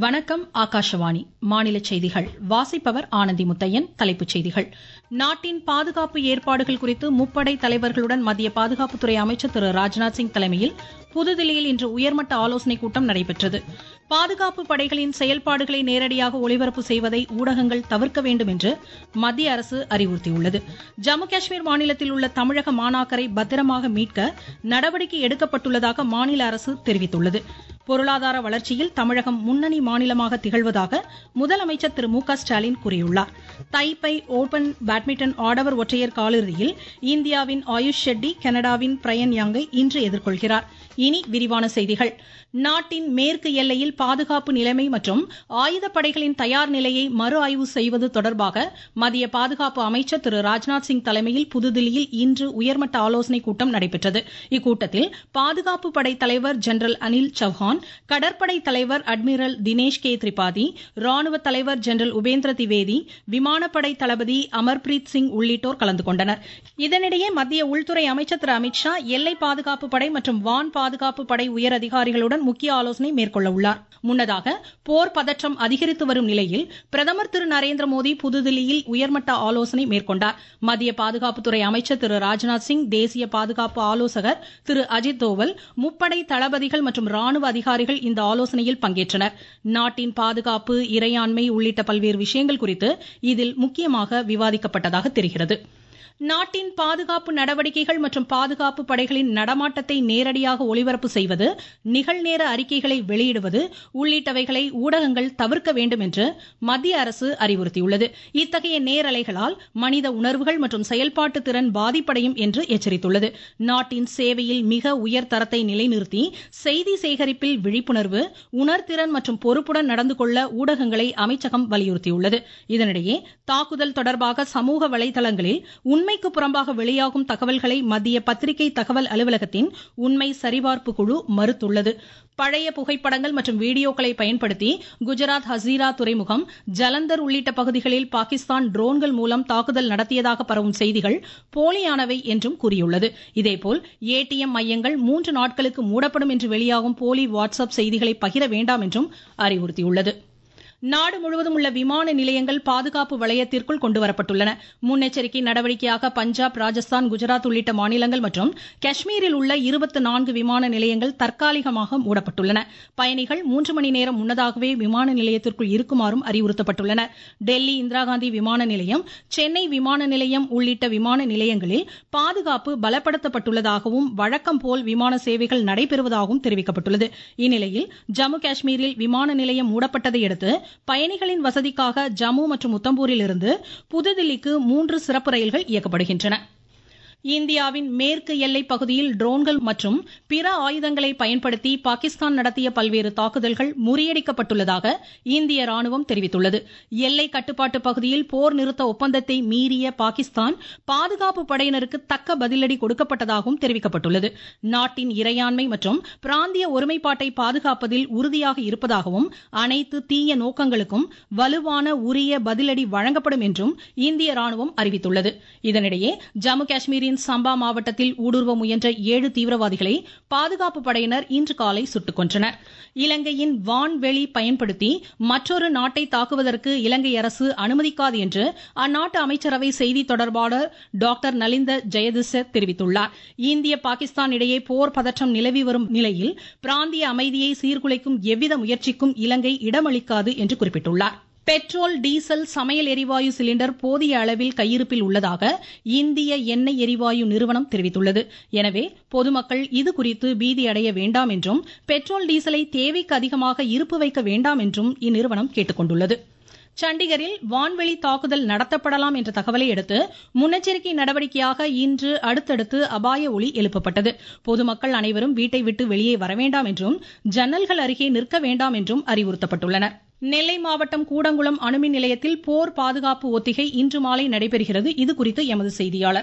வணக்கம். ஆகாஷவாணி. மாநில செய்திகள் வாசிப்பவர் ஆனந்தி முத்தையன். தலைப்புச் செய்திகள். நாட்டின் பாதுகாப்பு ஏற்பாடுகள் குறித்து முப்படை தலைவர்களுடன் மத்திய பாதுகாப்புத்துறை அமைச்சர் திரு ராஜ்நாத் சிங் தலைமையில் புதுதில்லியில் இன்று உயர்மட்ட ஆலோசனைக் கூட்டம் நடைபெற்றது. பாதுகாப்பு படைகளின் செயல்பாடுகளை நேரடியாக ஒளிபரப்பு செய்வதை ஊடகங்கள் தவிர்க்க வேண்டும் என்று மத்திய அரசு அறிவுறுத்தியுள்ளது. ஜம்மு காஷ்மீர் மாநிலத்தில் உள்ள தமிழக மாணாக்கரை பத்திரமாக மீட்க நடவடிக்கை எடுக்கப்பட்டுள்ளதாக மாநில அரசு தெரிவித்துள்ளது. பொருளாதார வளர்ச்சியில் தமிழகம் முன்னணி மாநிலமாக திகழ்வதாக முதலமைச்சர் திரு மு க ஸ்டாலின் கூறியுள்ளார். தைப்பை ஓபன் பேட்மிண்டன் ஆடவர் ஒற்றையர் காலிறுதியில் இந்தியாவின் ஆயுஷ் ஷெட்டி கனடாவின் பிரயன் யாங்கை இன்று எதிர்கொள்கிறார். இனி விரிவான செய்திகள். நாட்டின் மேற்கு எல்லையில் பாதுகாப்பு நிலைமை மற்றும் ஆயுதப்படைகளின் தயார் நிலையை மறு ஆய்வு செய்வது தொடர்பாக மத்திய பாதுகாப்பு அமைச்சர் திரு ராஜ்நாத் சிங் தலைமையில் புதுதில்லியில் இன்று உயர்மட்ட ஆலோசனைக் கூட்டம் நடைபெற்றது. இக்கூட்டத்தில் பாதுகாப்பு படை தலைவர் ஜெனரல் அனில் சௌஹான், கடற்படை தலைவர் அட்மிரல் தினேஷ் கே திரிபாதி, ராணுவ தலைவர் ஜெனரல் உபேந்திர திவேதி, விமானப்படை தளபதி அமர்பிரீத் சிங் உள்ளிட்டோர் கலந்து கொண்டனர். இதனிடையே மத்திய உள்துறை அமைச்சர் திரு அமித்ஷா எல்லை பாதுகாப்பு படை மற்றும் வான் பாதுகாப்பு படை உயர் அதிகாரிகளுடன் முக்கிய ஆலோசனை மேற்கொள்ள உள்ளார். முன்னதாக போர் பதற்றம் அதிகரித்து வரும் நிலையில் பிரதமர் திரு நரேந்திர மோடி புதுதில்லியில் உயர்மட்ட ஆலோசனை மேற்கொண்டார். மத்திய பாதுகாப்புத்துறை அமைச்சர் திரு ராஜ்நாத் சிங், தேசிய பாதுகாப்பு ஆலோசகர் திரு அஜித் தோவல், முப்படை தளபதிகள் மற்றும் ராணுவ அதிகாரிகள் இந்த ஆலோசனையில் பங்கேற்றனர். நாட்டின் பாதுகாப்பு, இறையாண்மை உள்ளிட்ட பல்வேறு விஷயங்கள் குறித்து இதில் முக்கியமாக விவாதிக்கப்பட்டதாக தெரிகிறது. நாட்டின் பாதுகாப்பு நடவடிக்கைகள் மற்றும் பாதுகாப்பு படைகளின் நடமாட்டத்தை நேரடியாக ஒளிபரப்பு செய்வது, நிகழ்நேர அறிக்கைகளை வெளியிடுவது உள்ளிட்டவைகளை ஊடகங்கள் தவிர்க்க வேண்டும் என்று மத்திய அரசு அறிவுறுத்தியுள்ளது. இத்தகைய நேரலைகளால் மனித உணர்வுகள் மற்றும் செயல்பாட்டு திறன் பாதிப்படையும் என்று எச்சரித்துள்ளது. நாட்டின் சேவையில் மிக உயர் தரத்தை நிலைநிறுத்தி செய்தி சேகரிப்பில் விழிப்புணர்வு, உணர்திறன் மற்றும் பொறுப்புடன் நடந்து கொள்ள ஊடகங்களை அமைச்சகம் வலியுறுத்தியுள்ளது. இதனிடையே தாக்குதல் தொடர்பாக சமூக வலைதளங்களில் உண்மைக்கு புறம்பாக வெளியாகும் தகவல்களை மத்திய பத்திரிகை தகவல் அலுவலகத்தின் உண்மை சரிபார்ப்பு குழு மறுத்துள்ளது. பழைய புகைப்படங்கள் மற்றும் வீடியோக்களை பயன்படுத்தி குஜராத் ஹசீரா துறைமுகம், ஜலந்தர் உள்ளிட்ட பகுதிகளில் பாகிஸ்தான் ட்ரோன்கள் மூலம் தாக்குதல் நடத்தியதாக பரவும் செய்திகள் போலியானவை என்றும் கூறியுள்ளது. இதேபோல் ஏடிஎம் மையங்கள் 3 நாட்களுக்கு மூடப்படும் என்று வெளியாகும் போலி வாட்ஸ்அப் செய்திகளை பகிர வேண்டாம் என்றும் அறிவுறுத்தியுள்ளது. நாடு முழுவதும் உள்ள விமான நிலையங்கள் பாதுகாப்பு வளையத்திற்குள் கொண்டுவரப்பட்டுள்ளன. முன்னெச்சரிக்கை நடவடிக்கையாக பஞ்சாப், ராஜஸ்தான், குஜராத் உள்ளிட்ட மாநிலங்கள் மற்றும் காஷ்மீரில் உள்ள 24 விமான நிலையங்கள் தற்காலிகமாக மூடப்பட்டுள்ளன. பயணிகள் 3 மணி நேரம் முன்னதாகவே விமான நிலையத்திற்குள் இருக்குமாறும் அறிவுறுத்தப்பட்டுள்ளனர். டெல்லி இந்திரா காந்தி விமான நிலையம், சென்னை விமான நிலையம் உள்ளிட்ட விமான நிலையங்களில் பாதுகாப்பு பலப்படுத்தப்பட்டுள்ளதாகவும் வழக்கம் போல் விமான சேவைகள் நடைபெறுவதாகவும் தெரிவிக்கப்பட்டுள்ளது. இந்நிலையில் ஜம்மு காஷ்மீரில் விமான நிலையம் மூடப்பட்டதை அடுத்து பயணிகளின் வசதிக்காக ஜம்மு மற்றும் உத்தம்பூரில் இருந்து புதுதில்லிக்கு 3 சிறப்பு ரயில்கள் இயக்கப்படுகின்றன. இந்தியாவின் மேற்கு எல்லை பகுதியில் ட்ரோன்கள் மற்றும் பிற ஆயுதங்களை பயன்படுத்தி பாகிஸ்தான் நடத்திய பல்வேறு தாக்குதல்கள் முறியடிக்கப்பட்டுள்ளதாக இந்திய ராணுவம் தெரிவித்துள்ளது. எல்லை கட்டுப்பாட்டு பகுதியில் போர் நிறுத்த ஒப்பந்தத்தை மீறிய பாகிஸ்தான் பாதுகாப்பு படையினருக்கு தக்க பதிலடி கொடுக்கப்பட்டதாகவும் தெரிவிக்கப்பட்டுள்ளது. நாட்டின் இறையாண்மை மற்றும் பிராந்திய ஒருமைப்பாட்டை பாதுகாப்பதில் உறுதியாக இருப்பதாகவும் அனைத்து தீய நோக்கங்களுக்கும் வலுவான உரிய பதிலடி வழங்கப்படும் என்றும் இந்திய ராணுவம் அறிவித்துள்ளது. இதனிடையே ஜம்மு காஷ்மீரின் சம்பா மாவட்டத்தில் ஊடுருவ முயன்ற 7 தீவிரவாதிகளை பாதுகாப்பு படையினர் இன்று காலை சுட்டுக் கொன்றனர். இலங்கையின் வான்வெளி பயன்படுத்தி மற்றொரு நாட்டை தாக்குவதற்கு இலங்கை அரசு அனுமதிக்காது என்று அந்நாட்டு அமைச்சரவை செய்தி தொடர்பாளர் டாக்டர் நலிந்த ஜெயதிச தெரிவித்துள்ளார். இந்திய பாகிஸ்தான் இடையே போர் பதற்றம் நிலவி வரும் நிலையில் பிராந்திய அமைதியை சீர்குலைக்கும் எவ்வித முயற்சிக்கும் இலங்கை இடமளிக்காது என்று குறிப்பிட்டுள்ளார். பெட்ரோல், டீசல், சமையல் எரிவாயு சிலிண்டர் போதிய அளவில் கையிருப்பில் உள்ளதாக இந்திய எண்ணெய் எரிவாயு நிறுவனம் தெரிவித்துள்ளது. எனவே பொதுமக்கள் இதுகுறித்து பீதி அடைய வேண்டாம் என்றும் பெட்ரோல், டீசலை தேவைக்கு அதிகமாக இருப்பு வைக்க வேண்டாம் என்றும் இந்நிறுவனம் கேட்டுக்கொண்டுள்ளது. சண்டிகரில் வான்வெளி தாக்குதல் நடத்தப்படலாம் என்ற தகவலை அடுத்து முன்னெச்சரிக்கை நடவடிக்கையாக இன்று அடுத்தடுத்து அபாய ஒலி எழுப்பப்பட்டது. பொதுமக்கள் அனைவரும் வீட்டை விட்டு வெளியே வர வேண்டாம் என்றும் ஜன்னல்கள் அருகே நிற்க வேண்டாம் என்றும் அறிவுறுத்தப்பட்டுள்ளனர். நெல்லை மாவட்டம் கூடங்குளம் அணுமின் நிலையத்தில் போர் பாதுகாப்பு ஒத்திகை இன்று மாலை நடைபெறுகிறது. இதுகுறித்து எமது செய்தியாளர்.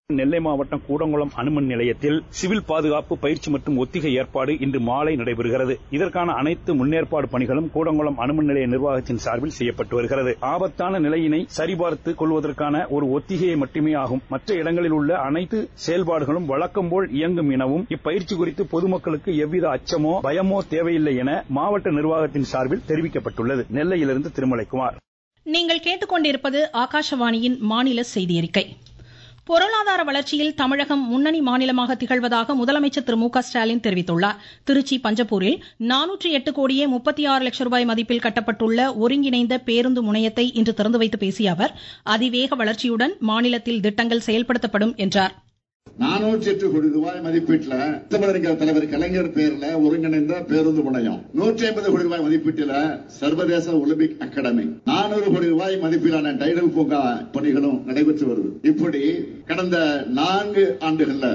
நெல்லை மாவட்டம் கூடங்குளம் அணுமின் நிலையத்தில் சிவில் பாதுகாப்பு பயிற்சி மற்றும் ஒத்திகை ஏற்பாடு இன்று மாலை நடைபெறுகிறது. இதற்கான அனைத்து முன்னேற்பாடு பணிகளும் கூடங்குளம் அணுமின் நிலைய நிர்வாகத்தின் சார்பில் செய்யப்பட்டு வருகிறது. ஆபத்தான நிலையினை சரிபார்த்துக் கொள்வதற்கான ஒரு ஒத்திகையை மட்டுமே ஆகும். மற்ற இடங்களில் உள்ள அனைத்து செயல்பாடுகளும் வழக்கம் போல் இயங்கும் எனவும் இப்பயிற்சி குறித்து பொதுமக்களுக்கு எவ்வித அச்சமோ பயமோ தேவையில்லை என மாவட்ட நிர்வாகத்தின் சார்பில் தெரிவிக்கப்பட்டுள்ளது. நெல்லையிலிருந்து திருமலைக்குமார். நீங்கள் கேட்டுக்கொண்டிருப்பது ஆகாஷவாணியின் மாநில செய்தி அறிக்கை. பொருளாதார வளர்ச்சியில் தமிழகம் முன்னணி மாநிலமாக திகழ்வதாக முதலமைச்சர் திரு மு க ஸ்டாலின் தெரிவித்துள்ளார். திருச்சி பஞ்சப்பூரில் 408 கோடியே 36 லட்சம் ரூபாய் மதிப்பில் கட்டப்பட்டுள்ள ஒருங்கிணைந்த பேருந்து முனையத்தை இன்று திறந்து வைத்து பேசிய அவர், அதிவேக வளர்ச்சியுடன் மாநிலத்தில் திட்டங்கள் செயல்படுத்தப்படும் என்றார். 408 கோடி ரூபாய் மதிப்பீட்டில் தமிழக தலைவர் கலைஞர் பெயர்ல ஒருங்கிணைந்த பேருந்து முனையம், 150 கோடி ரூபாய் மதிப்பீட்டில் சர்வதேச ஒலிம்பிக் அகாடமி, 400 கோடி ரூபாய் மதிப்பிலான டைடல் பூங்கா பணிகளும் நடைபெற்று வருது. இப்படி கடந்த 4 ஆண்டுகள்ல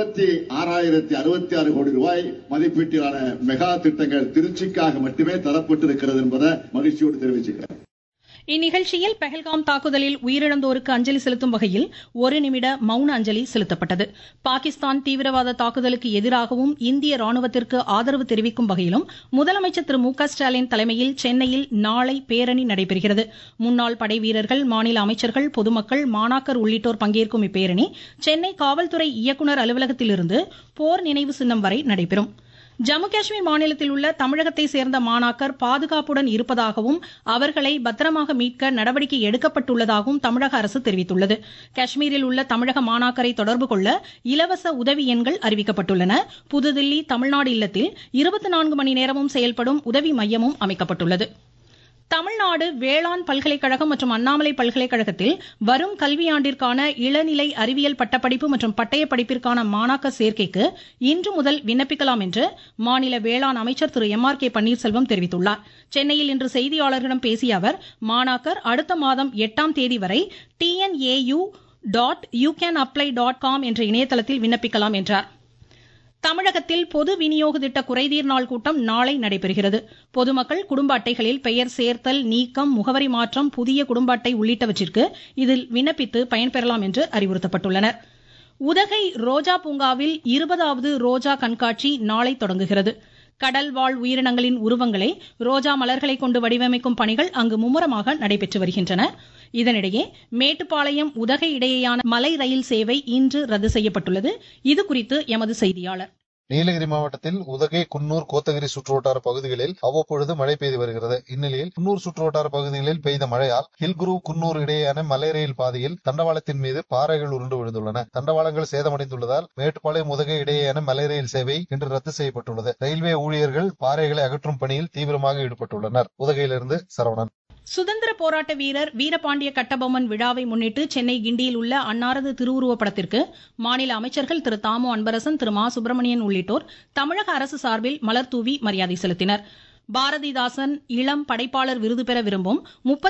26,066 கோடி ரூபாய் மதிப்பீட்டிலான மெகா திட்டங்கள் திருச்சிக்காக மட்டுமே தரப்பட்டிருக்கிறது என்பதை மகிழ்ச்சியோடு தெரிவிச்சுக்கிறேன். இந்நிகழ்ச்சியில் பெஹல்காம் தாக்குதலில் உயிரிழந்தோருக்கு அஞ்சலி செலுத்தும் வகையில் 1 நிமிட மௌன அஞ்சலி செலுத்தப்பட்டது. பாகிஸ்தான் தீவிரவாத தாக்குதலுக்கு எதிராகவும் இந்திய ராணுவத்திற்கு ஆதரவு தெரிவிக்கும் வகையிலும் முதலமைச்சர் திரு மு க ஸ்டாலின் தலைமையில் சென்னையில் நாளை பேரணி நடைபெறுகிறது. முன்னாள் படை வீரர்கள், மாநில அமைச்சர்கள், பொதுமக்கள், மாணாக்கர் உள்ளிட்டோர் பங்கேற்கும் இப்பேரணி சென்னை காவல்துறை இயக்குநர் அலுவலகத்திலிருந்து போர் நினைவு சின்னம் வரை நடைபெறும். ஜம்மு காஷ்மீர் மாநிலத்தில் உள்ள தமிழகத்தை சேர்ந்த மாணாக்கர் பாதுகாப்புடன் இருப்பதாகவும் அவர்களை பத்திரமாக மீட்க நடவடிக்கை எடுக்கப்பட்டுள்ளதாகவும் தமிழக அரசு தெரிவித்துள்ளது. காஷ்மீரில் உள்ள தமிழக மாணாக்கரை தொடர்பு கொள்ள இலவச உதவி எண்கள் அறிவிக்கப்பட்டுள்ளன. புதுதில்லி தமிழ்நாடு இல்லத்தில் 24 மணி நேரமும் செயல்படும் உதவி மையமும் அமைக்கப்பட்டுள்ளது. தமிழ்நாடு வேளாண் பல்கலைக்கழகம் மற்றும் அண்ணாமலை பல்கலைக்கழகத்தில் வரும் கல்வியாண்டிற்கான இளநிலை அறிவியல் பட்டப்படிப்பு மற்றும் பட்டய படிப்பிற்கான மாணாக்கர் சேர்க்கைக்கு இன்று முதல் விண்ணப்பிக்கலாம் என்று மாநில வேளாண் அமைச்சர் திரு எம்.ஆர்.கே. பன்னீர்செல்வம் தெரிவித்துள்ளார். சென்னையில் இன்று செய்தியாளர்களிடம் பேசிய அவர், மாணாக்கர் அடுத்த மாதம் 8ஆம் தேதி வரை tnau.youcanapply.com என்ற இணையதளத்தில் விண்ணப்பிக்கலாம் என்றார். தமிழகத்தில் பொது விநியோக திட்ட குறைதீர் நாள் கூட்டம் நாளை நடைபெறுகிறது. பொதுமக்கள் குடும்ப அட்டைகளில் பெயர் சேர்த்தல், நீக்கம், முகவரி மாற்றம், புதிய குடும்ப அட்டை உள்ளிட்டவற்றிற்கு இதில் விண்ணப்பித்து பயன்பெறலாம் என்று அறிவுறுத்தப்பட்டுள்ளனர். உதகை ரோஜா பூங்காவில் 20வது ரோஜா கண்காட்சி நாளை தொடங்குகிறது. கடல் வாழ் உயிரினங்களின் உருவங்களை ரோஜா மலர்களை கொண்டு வடிவமைக்கும் பணிகள் அங்கு மும்முரமாக நடைபெற்று வருகின்றன. இதனிடையே மேட்டுப்பாளையம் உதகை இடையேயான மலை ரயில் சேவை இன்று ரத்து செய்யப்பட்டுள்ளது. இதுகுறித்து எமது செய்தியாளர். நீலகிரி மாவட்டத்தில் உதகை, குன்னூர், கோத்தகிரி சுற்றுவட்டார பகுதிகளில் அவ்வப்பொழுது மழை பெய்து வருகிறது. இந்நிலையில் குன்னூர் சுற்றுவட்டார பகுதிகளில் பெய்த மழையால் ஹில்குரு குன்னூர் இடையேயான மலை ரயில் பாதையில் தண்டவாளத்தின் மீது பாறைகள் உருண்டு விழுந்துள்ளன. தண்டவாளங்கள் சேதமடைந்துள்ளதால் மேட்டுப்பாளையம் உதகை இடையேயான மலை ரயில் சேவை இன்று ரத்து செய்யப்பட்டுள்ளது. ரயில்வே ஊழியர்கள் பாறைகளை அகற்றும் பணியில் தீவிரமாக ஈடுபட்டுள்ளனர். உதகையிலிருந்து சரவணன். சுதந்திர போராட்ட வீரர் வீரபாண்டிய கட்டபொம்மன் விழாவை முன்னிட்டு சென்னை கிண்டியில் உள்ள அன்னாரது திருவுருவப் படத்திற்கு மாநில அமைச்சர்கள் திரு தாமோ அன்பரசன், திரு மா சுப்பிரமணியன் உள்ளிட்டோர் தமிழக அரசு சார்பில் மலர்தூவி மரியாதை செலுத்தினர். பாரதிதாசன் இளம் படைப்பாளர் விருது பெற விரும்பும்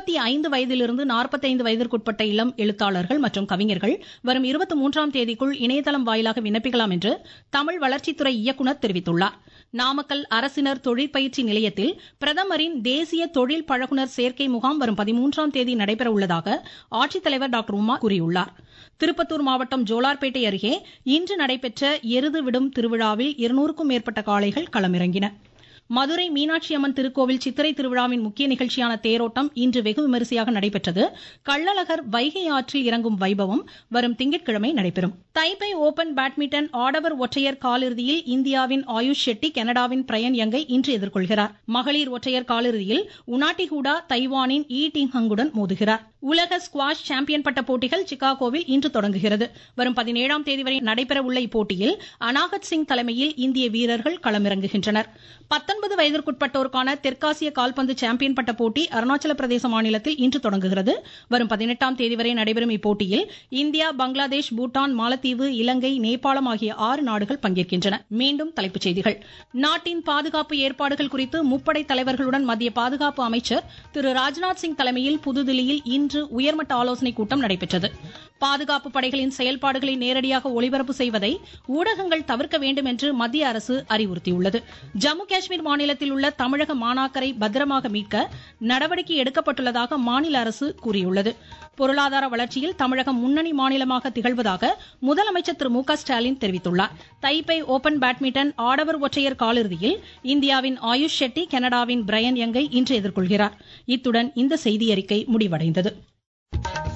35 வயதிலிருந்து 45 வயதிற்குட்பட்ட இளம் எழுத்தாளர்கள் மற்றும் கவிஞர்கள் வரும் 23ஆம் தேதிக்குள் இணையதளம் வாயிலாக விண்ணப்பிக்கலாம் என்று தமிழ் வளர்ச்சித்துறை இயக்குநர் தெரிவித்துள்ளார். நாமக்கல் அரசினர் தொழிற்பயிற்சி நிலையத்தில் பிரதமரின் தேசிய தொழில் பழகுனர் சேர்க்கை முகாம் வரும் 13ஆம் தேதி நடைபெற உள்ளதாக ஆட்சித்தலைவர் டாக்டர் உமா கூறியுள்ளார். திருப்பத்தூர் மாவட்டம் ஜோலார்பேட்டை அருகே இன்று நடைபெற்ற எருது விடும் திருவிழாவில் 200க்கும் மேற்பட்ட காளைகள் களமிறங்கின. மதுரை மீனாட்சி அம்மன் திருக்கோவில் சித்திரை திருவிழாவின் முக்கிய நிகழ்ச்சியான தேரோட்டம் இன்று வெகு விமரிசையாக நடைபெற்றது. கள்ளழகர் வைகை ஆற்றில் இறங்கும் வைபவம் வரும் திங்கட்கிழமை நடைபெறும். தைபே ஓபன் பேட்மிண்டன் ஆடவர் ஒற்றையர் காலிறுதியில் இந்தியாவின் ஆயுஷ் ஷெட்டி கனடாவின் பிரயன் யங்கை இன்று எதிர்கொள்கிறார். மகளிர் ஒற்றையர் காலிறுதியில் உனாட்டி ஹூடா தைவானின் ஈ டிங் ஹங்குடன் மோதுகிறார். உலக ஸ்குவாஷ் சாம்பியன் பட்ட போட்டிகள் சிகாகோவில் இன்று தொடங்குகிறது. வரும் 17ஆம் தேதி வரை நடைபெற உள்ள இப்போட்டியில் அனாகத் சிங் தலைமையில் இந்திய வீரர்கள் களமிறங்குகின்றனர். 19 வயதிற்குட்பட்டோருக்கான தெற்காசிய கால்பந்து சாம்பியன் பட்ட போட்டி அருணாச்சல பிரதேச மாநிலத்தில் இன்று தொடங்குகிறது. வரும் 18ஆம் தேதி வரை நடைபெறும் இப்போட்டியில் இந்தியா, பங்களாதேஷ், பூட்டான், மாலத்தீவு, இலங்கை, நேபாளம் ஆகிய 6 நாடுகள் பங்கேற்கின்றன. மீண்டும் தலைப்புச் செய்திகள். நாட்டின் பாதுகாப்பு ஏற்பாடுகள் குறித்து முப்படை தலைவர்களுடன் மத்திய பாதுகாப்பு அமைச்சர் திரு ராஜ்நாத் சிங் தலைமையில் புதுதில்லியில் இன்று உயர்மட்ட ஆலோசனைக் கூட்டம் நடைபெற்றது. பாதுகாப்பு படைகளின் செயல்பாடுகளை நேரடியாக ஒளிபரப்பு செய்வதை ஊடகங்கள் தவிர்க்க வேண்டும் என்று மத்திய அரசு அறிவுறுத்தியுள்ளது. ஜம்மு காஷ்மீர் மாநிலத்தில் உள்ள தமிழக மாணாக்கரை பத்திரமாக மீட்க நடவடிக்கை எடுக்கப்பட்டுள்ளதாக மாநில அரசு கூறியுள்ளது. பொருளாதார வளர்ச்சியில் தமிழகம் முன்னணி மாநிலமாக திகழ்வதாக முதலமைச்சர் திரு மு.க. ஸ்டாலின் தெரிவித்துள்ளார். தைபே ஓபன் பேட்மிண்டன் ஆடவர் ஒற்றையர் காலிறுதியில் இந்தியாவின் ஆயுஷ் ஷெட்டி கனடாவின் பிரையன் யங்கை இன்று எதிர்கொள்கிறார். இத்துடன் இந்த செய்தியறிக்கை முடிவடைந்தது.